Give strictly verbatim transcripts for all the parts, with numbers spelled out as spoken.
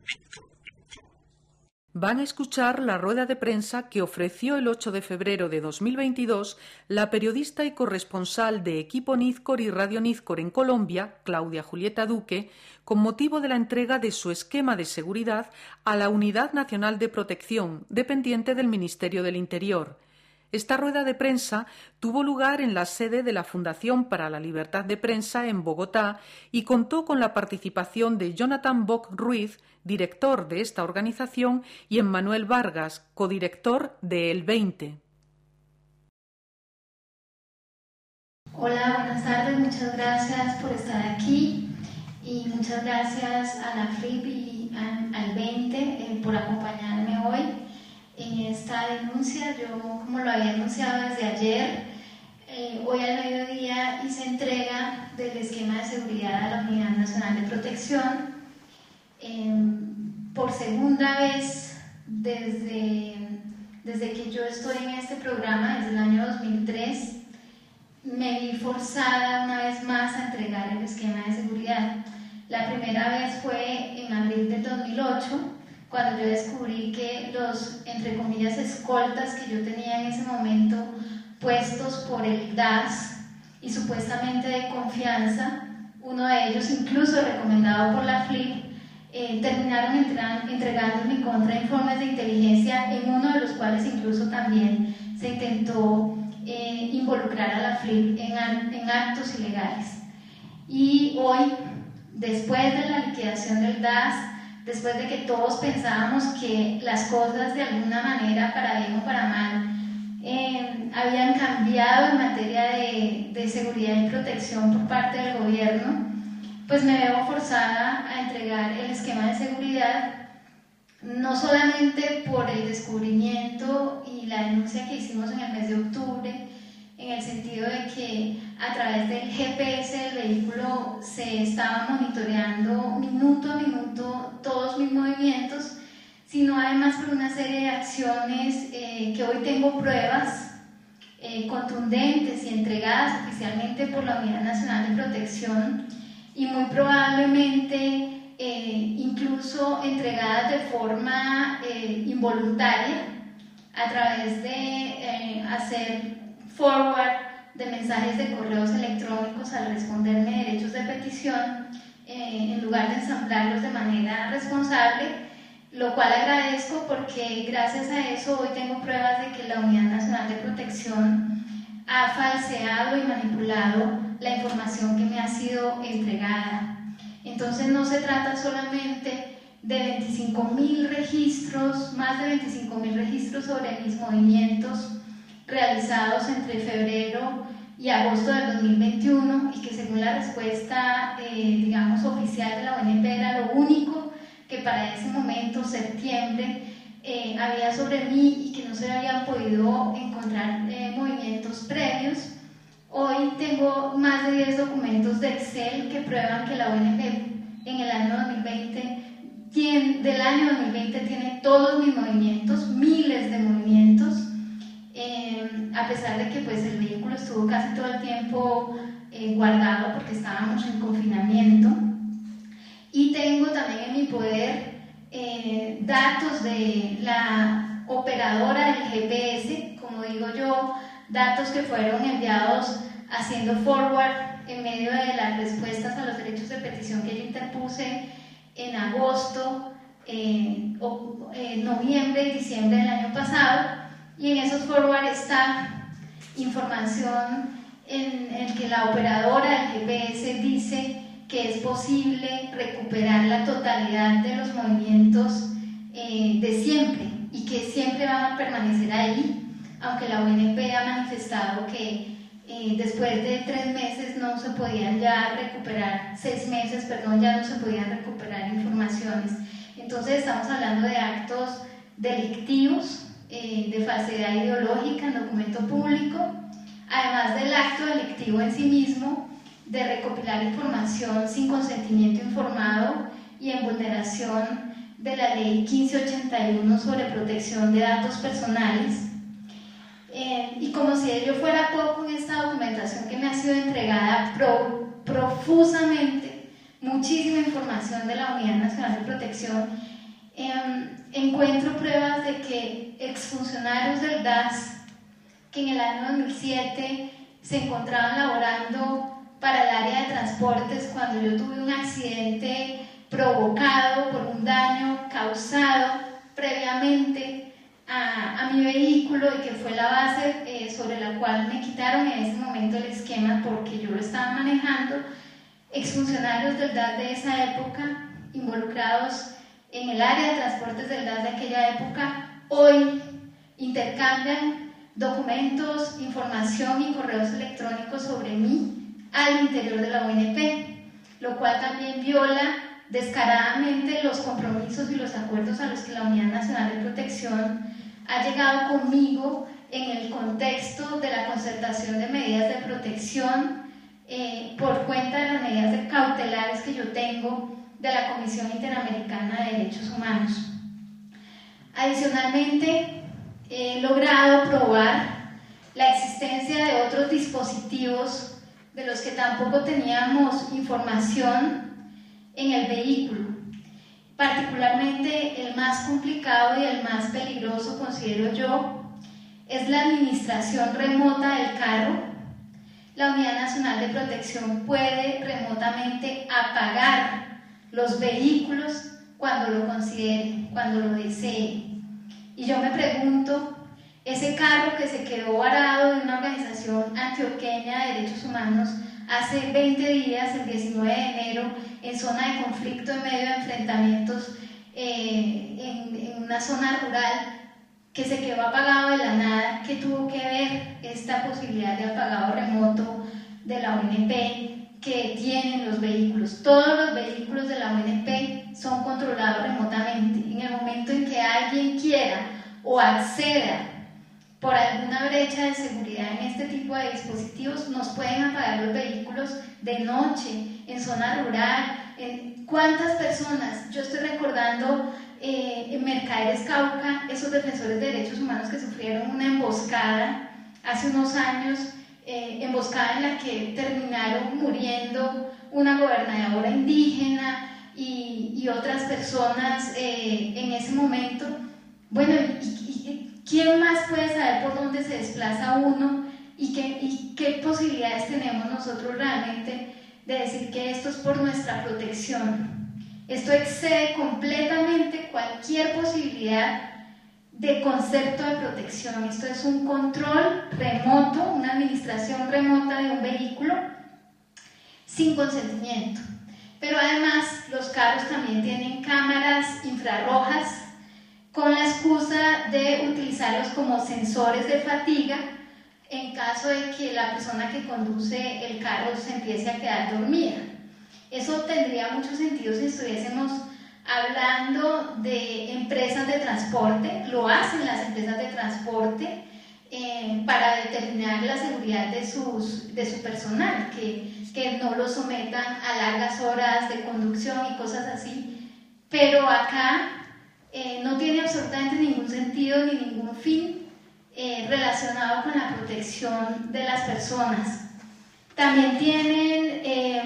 Van a escuchar la rueda de prensa que ofreció el ocho de febrero de dos mil veintidós la periodista y corresponsal de Equipo Nizcor y Radio Nizcor en Colombia, Claudia Julieta Duque, con motivo de la entrega de su esquema de seguridad a la Unidad Nacional de Protección, dependiente del Ministerio del Interior. Esta rueda de prensa tuvo lugar en la sede de la Fundación para la Libertad de Prensa en Bogotá y contó con la participación de Jonathan Bock Ruiz, director de esta organización, y Emmanuel Vargas, codirector de El veinte. Hola, buenas tardes, muchas gracias por estar aquí y muchas gracias a la F L I P y al veinte eh, por acompañarme hoy en esta denuncia. Yo, como lo había anunciado desde ayer, eh, hoy al mediodía hice entrega del esquema de seguridad a la Unidad Nacional de Protección. Eh, por segunda vez desde, desde que yo estoy en este programa, desde el año dos mil tres, me vi forzada una vez más a entregar el esquema de seguridad. La primera vez fue en abril del dos mil ocho, cuando yo descubrí que los, entre comillas, escoltas que yo tenía en ese momento puestos por el D A S y supuestamente de confianza, uno de ellos incluso recomendado por la F L I P, eh, terminaron entregando, entregando en mi contra informes de inteligencia, en uno de los cuales incluso también se intentó eh, involucrar a la F L I P en, en actos ilegales. Y hoy, después de la liquidación del D A S, después de que todos pensábamos que las cosas de alguna manera, para bien o para mal, eh, habían cambiado en materia de, de seguridad y protección por parte del gobierno, pues me veo forzada a entregar el esquema de seguridad, no solamente por el descubrimiento y la denuncia que hicimos en el mes de octubre, en el sentido de que a través del G P S del vehículo se estaba monitoreando minuto a minuto todos mis movimientos, sino además por una serie de acciones eh, que hoy tengo pruebas eh, contundentes y entregadas oficialmente por la Unidad Nacional de Protección y muy probablemente eh, incluso entregadas de forma eh, involuntaria a través de eh, hacer forward de mensajes de correos electrónicos al responderme derechos de petición eh, en lugar de ensamblarlos de manera responsable, lo cual agradezco porque gracias a eso hoy tengo pruebas de que la Unidad Nacional de Protección ha falseado y manipulado la información que me ha sido entregada. Entonces no se trata solamente de veinticinco mil registros, más de veinticinco mil registros sobre mis movimientos realizados entre febrero y agosto del dos mil veintiuno y que según la respuesta eh, digamos oficial de la O N P era lo único que para ese momento, septiembre, eh, había sobre mí y que no se habían podido encontrar eh, movimientos previos. Hoy tengo más de diez documentos de Excel que prueban que la O N P en el año dos mil veinte tiene, del año dos mil veinte tiene todos mis movimientos, miles de movimientos. Eh, a pesar de que pues, el vehículo estuvo casi todo el tiempo eh, guardado porque estábamos en confinamiento. Y tengo también en mi poder eh, datos de la operadora del G P S, como digo yo, datos que fueron enviados haciendo forward en medio de las respuestas a los derechos de petición que yo interpuse en agosto, eh, o, eh, noviembre y diciembre del año pasado. Y en esos forward está información en el que la operadora del G P S dice que es posible recuperar la totalidad de los movimientos eh, de siempre y que siempre van a permanecer ahí, aunque la O N P ha manifestado que eh, después de tres meses no se podían ya recuperar, seis meses, perdón, ya no se podían recuperar informaciones. Entonces estamos hablando de actos delictivos, Eh, de falsedad ideológica en documento público, además del acto delictivo en sí mismo de recopilar información sin consentimiento informado y en vulneración de la ley quince ochenta y uno sobre protección de datos personales. Eh, y como si ello fuera poco, en esta documentación que me ha sido entregada pro, profusamente, muchísima información de la Unidad Nacional de Protección, eh, encuentro pruebas de que exfuncionarios del D A S que en el año dos mil siete se encontraban laborando para el área de transportes cuando yo tuve un accidente provocado por un daño causado previamente a, a mi vehículo y que fue la base eh, sobre la cual me quitaron en ese momento el esquema porque yo lo estaba manejando. Exfuncionarios del D A S de esa época, involucrados en el área de transportes del D A S de aquella época, hoy intercambian documentos, información y correos electrónicos sobre mí al interior de la O N P, lo cual también viola descaradamente los compromisos y los acuerdos a los que la Unidad Nacional de Protección ha llegado conmigo en el contexto de la concertación de medidas de protección eh, por cuenta de las medidas de cautelares que yo tengo de la Comisión Interamericana de Derechos Humanos. Adicionalmente, he logrado probar la existencia de otros dispositivos de los que tampoco teníamos información en el vehículo. Particularmente el más complicado y el más peligroso, considero yo, es la administración remota del carro. La Unidad Nacional de Protección puede remotamente apagar los vehículos cuando lo considere, cuando lo desee. Y yo me pregunto, ese carro que se quedó varado de una organización antioqueña de derechos humanos hace veinte días, el diecinueve de enero, en zona de conflicto, en medio de enfrentamientos, eh, en, en una zona rural, que se quedó apagado de la nada, que tuvo que ver esta posibilidad de apagado remoto de la O N P que tienen los vehículos. Todos los vehículos de la O N P son controlados remotamente. En el momento en que alguien quiera o acceda por alguna brecha de seguridad en este tipo de dispositivos, nos pueden apagar los vehículos de noche, en zona rural. En ¿Cuántas personas? Yo estoy recordando eh, en Mercaderes Cauca, esos defensores de derechos humanos que sufrieron una emboscada hace unos años, eh, emboscada en la que terminaron muriendo una gobernadora indígena y, y otras personas eh, en ese momento. Bueno, y, y, ¿quién más puede saber por dónde se desplaza uno y qué, y qué posibilidades tenemos nosotros realmente de decir que esto es por nuestra protección? Esto excede completamente cualquier posibilidad de concepto de protección. Esto es un control remoto, una administración remota de un vehículo sin consentimiento. Pero además los carros también tienen cámaras infrarrojas con la excusa de utilizarlos como sensores de fatiga en caso de que la persona que conduce el carro se empiece a quedar dormida. Eso tendría mucho sentido si estuviésemos hablando de empresas de transporte. Lo hacen las empresas de transporte eh, para determinar la seguridad de, sus, de su personal, que, que no lo sometan a largas horas de conducción y cosas así. Pero acá eh, no tiene absolutamente ningún sentido ni ningún fin eh, relacionado con la protección de las personas. También tienen eh,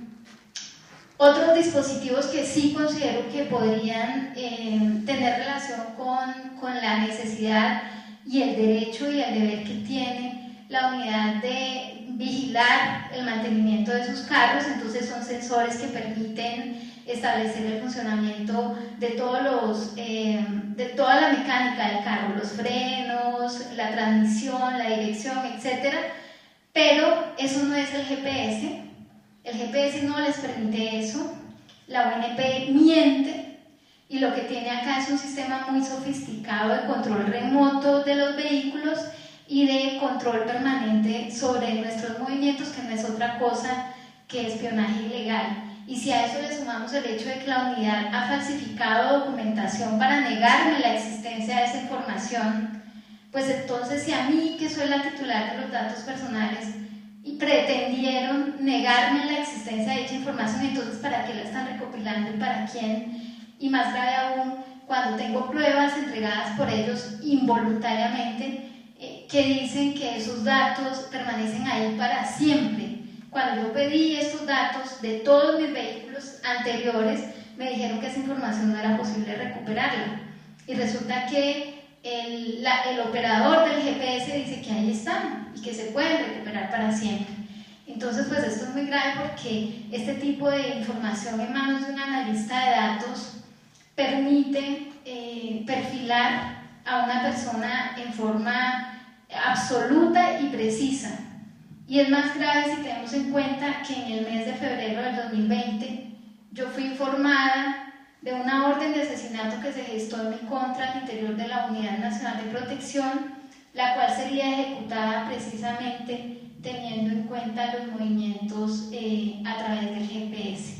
otros dispositivos que sí considero que podrían eh, tener relación con, con la necesidad y el derecho y el deber que tiene la unidad de vigilar el mantenimiento de sus carros. Entonces son sensores que permiten establecer el funcionamiento de, todos los, eh, de toda la mecánica del carro, los frenos, la transmisión, la dirección, etcétera. Pero eso no es el G P S. El G P S no les permite eso. La O N P miente y lo que tiene acá es un sistema muy sofisticado de control remoto de los vehículos y de control permanente sobre nuestros movimientos, que no es otra cosa que espionaje ilegal. Y si a eso le sumamos el hecho de que la unidad ha falsificado documentación para negarme la existencia de esa información, pues entonces si a mí, que soy la titular de los datos personales, y pretendieron negarme la existencia de dicha información, entonces ¿para qué la están recopilando y para quién? Y más grave aún, cuando tengo pruebas entregadas por ellos involuntariamente eh, que dicen que esos datos permanecen ahí para siempre. Cuando yo pedí estos datos de todos mis vehículos anteriores, me dijeron que esa información no era posible recuperarla. Y resulta que el, la, el operador del G P S dice que ahí están y que se pueden recuperar para siempre. Entonces, pues esto es muy grave porque este tipo de información en manos de un analista de datos permite eh, perfilar a una persona en forma absoluta y precisa. Y es más grave si tenemos en cuenta que en el mes de febrero del dos mil veinte yo fui informada de una orden de asesinato que se gestó en mi contra al interior de la Unidad Nacional de Protección, la cual sería ejecutada precisamente teniendo en cuenta los movimientos eh, a través del G P S.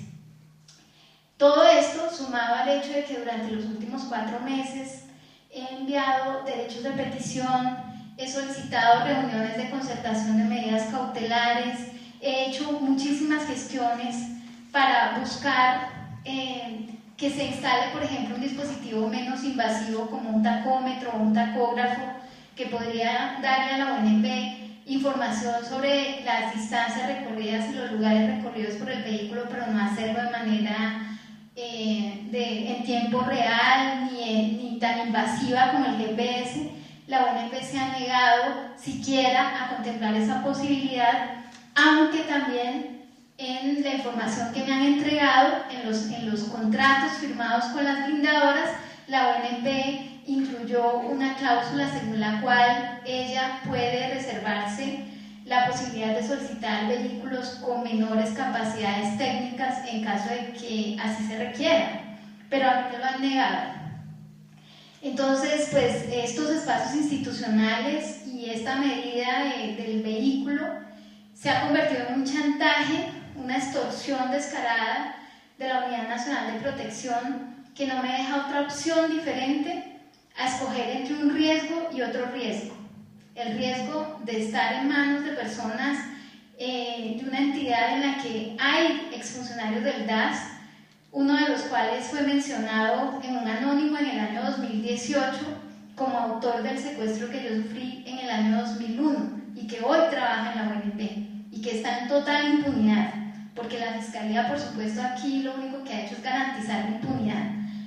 Todo esto sumado al hecho de que durante los últimos cuatro meses he enviado derechos de petición, he solicitado reuniones de concertación de medidas cautelares, he hecho muchísimas gestiones para buscar eh, que se instale, por ejemplo, un dispositivo menos invasivo como un tacómetro o un tacógrafo que podría darle a la O N P información sobre las distancias recorridas y los lugares recorridos por el vehículo, pero no hacerlo de manera eh, de, en tiempo real ni, ni tan invasiva como el G P S. La O N P se ha negado siquiera a contemplar esa posibilidad, aunque también en la información que me han entregado, en los, en los contratos firmados con las blindadoras, la O N P incluyó una cláusula según la cual ella puede reservarse la posibilidad de solicitar vehículos con menores capacidades técnicas en caso de que así se requiera, pero a mí me lo han negado. Entonces, pues estos espacios institucionales y esta medida de, del vehículo se ha convertido en un chantaje, una extorsión descarada de la Unidad Nacional de Protección que no me deja otra opción diferente a escoger entre un riesgo y otro riesgo. El riesgo de estar en manos de personas eh, de una entidad en la que hay exfuncionarios del D A S, uno de los cuales fue mencionado en un anónimo en el año dos mil dieciocho como autor del secuestro que yo sufrí en el año dos mil uno y que hoy trabaja en la O N P y que está en total impunidad, porque la Fiscalía, por supuesto, aquí lo único que ha hecho es garantizar la impunidad.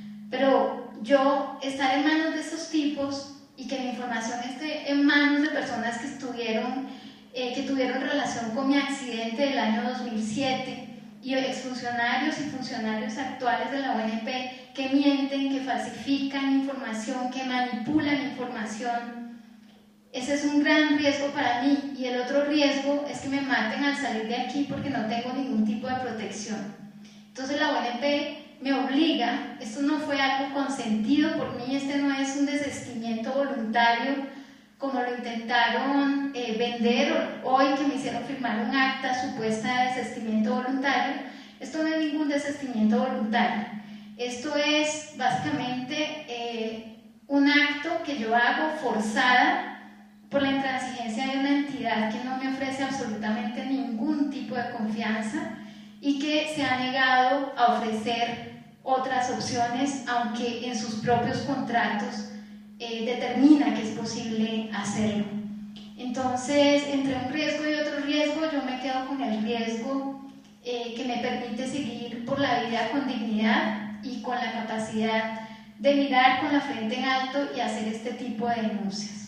Pero yo estar en manos de esos tipos y que mi información esté en manos de personas que estuvieron, eh, que tuvieron relación con mi accidente del año dos mil siete y exfuncionarios y funcionarios actuales de la O N P que mienten, que falsifican información, que manipulan información, ese es un gran riesgo para mí. Y el otro riesgo es que me maten al salir de aquí porque no tengo ningún tipo de protección. Entonces la O N P me obliga, esto no fue algo consentido por mí, este no es un desistimiento voluntario como lo intentaron eh, vender hoy, que me hicieron firmar un acta supuesta de desistimiento voluntario. Esto no es ningún desistimiento voluntario, esto es básicamente eh, un acto que yo hago forzada por la intransigencia de una entidad que no me ofrece absolutamente ningún tipo de confianza y que se ha negado a ofrecer otras opciones, aunque en sus propios contratos eh, determina que es posible hacerlo. Entonces, entre un riesgo y otro riesgo, yo me quedo con el riesgo eh, que me permite seguir por la vida con dignidad y con la capacidad de mirar con la frente en alto y hacer este tipo de denuncias.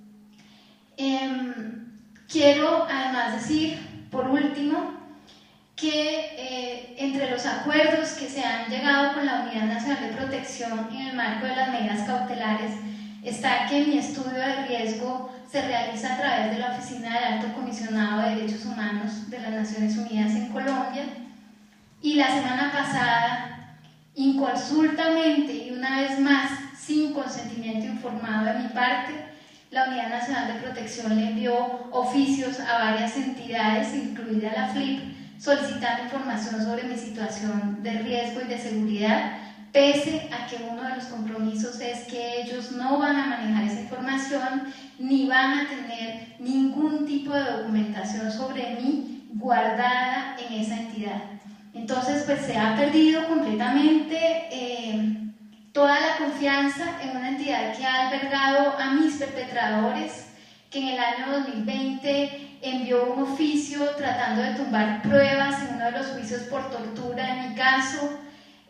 Eh, quiero además decir, por último, que eh, entre los acuerdos que se han llegado con la Unidad Nacional de Protección en el marco de las medidas cautelares está que mi estudio de riesgo se realiza a través de la Oficina del Alto Comisionado de Derechos Humanos de las Naciones Unidas en Colombia, y la semana pasada, inconsultamente y una vez más sin consentimiento informado de mi parte, la Unidad Nacional de Protección le envió oficios a varias entidades, incluida la F L I P, solicitando información sobre mi situación de riesgo y de seguridad, pese a que uno de los compromisos es que ellos no van a manejar esa información ni van a tener ningún tipo de documentación sobre mí guardada en esa entidad. Entonces, pues se ha perdido completamente eh, toda la confianza en una entidad que ha albergado a mis perpetradores, que en el año dos mil veinte envió un oficio tratando de tumbar pruebas en uno de los juicios por tortura en mi caso,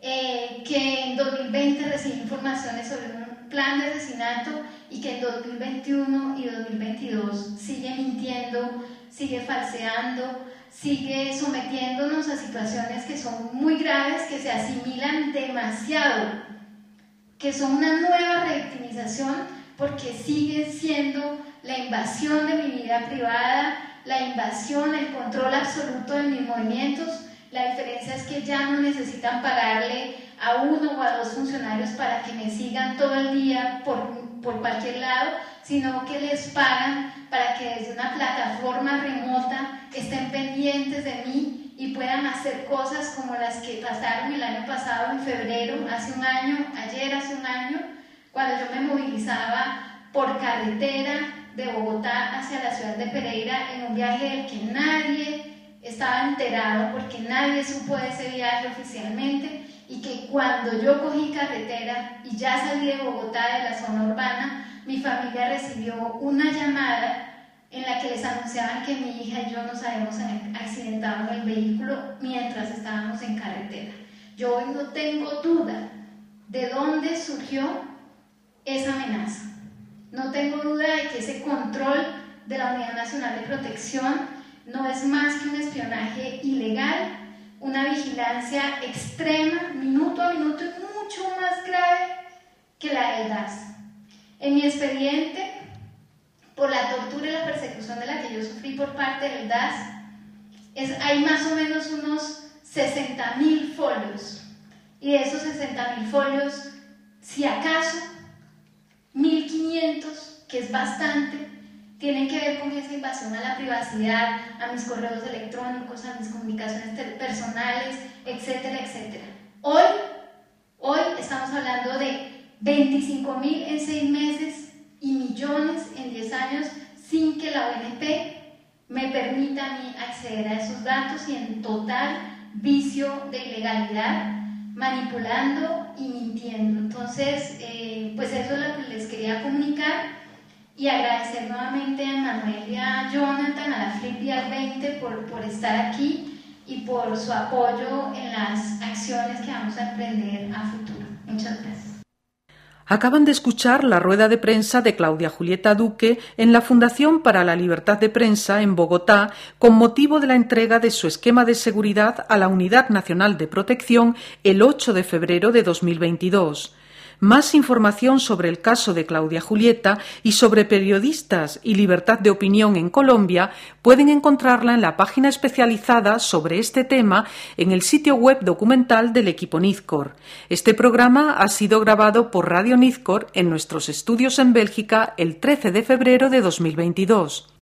eh, que en dos mil veinte recibí informaciones sobre un plan de asesinato y que en dos mil veintiuno y dos mil veintidós sigue mintiendo, sigue falseando, sigue sometiéndonos a situaciones que son muy graves, que se asimilan demasiado, que son una nueva revictimización porque sigue siendo la invasión de mi vida privada, la invasión, el control absoluto de mis movimientos. La diferencia es que ya no necesitan pagarle a uno o a dos funcionarios para que me sigan todo el día por, por cualquier lado, sino que les pagan para que desde una plataforma remota estén pendientes de mí y puedan hacer cosas como las que pasaron el año pasado, en febrero, hace un año, ayer hace un año, cuando yo me movilizaba por carretera de Bogotá hacia la ciudad de Pereira en un viaje del que nadie estaba enterado, porque nadie supo de ese viaje oficialmente, y que cuando yo cogí carretera y ya salí de Bogotá, de la zona urbana, mi familia recibió una llamada en la que les anunciaban que mi hija y yo nos habíamos accidentado en el vehículo mientras estábamos en carretera. Yo hoy no tengo duda de dónde surgió esa amenaza. No tengo duda de que ese control de la Unidad Nacional de Protección no es más que un espionaje ilegal, una vigilancia extrema, minuto a minuto, y mucho más grave que la del D A S. En mi expediente, por la tortura y la persecución de la que yo sufrí por parte del D A S, es, hay más o menos unos sesenta mil folios, y de esos sesenta mil folios, si acaso, mil quinientos, que es bastante, tienen que ver con esa invasión a la privacidad, a mis correos electrónicos, a mis comunicaciones personales, etcétera, etcétera. Hoy, hoy estamos hablando de veinticinco mil en seis meses y millones en diez años sin que la O N P me permita a mí acceder a esos datos, y en total vicio de ilegalidad, manipulando y mintiendo. Entonces, eh, pues eso es lo que les quería comunicar. Y agradecer nuevamente a Manuel y a Jonathan, a la Flip y al veinte por, por estar aquí y por su apoyo en las acciones que vamos a emprender a futuro. Muchas gracias. Acaban de escuchar la rueda de prensa de Claudia Julieta Duque en la Fundación para la Libertad de Prensa en Bogotá con motivo de la entrega de su esquema de seguridad a la Unidad Nacional de Protección el ocho de febrero de dos mil veintidós. Más información sobre el caso de Claudia Julieta y sobre periodistas y libertad de opinión en Colombia pueden encontrarla en la página especializada sobre este tema en el sitio web documental del equipo Nizcor. Este programa ha sido grabado por Radio Nizcor en nuestros estudios en Bélgica el trece de febrero de dos mil veintidós.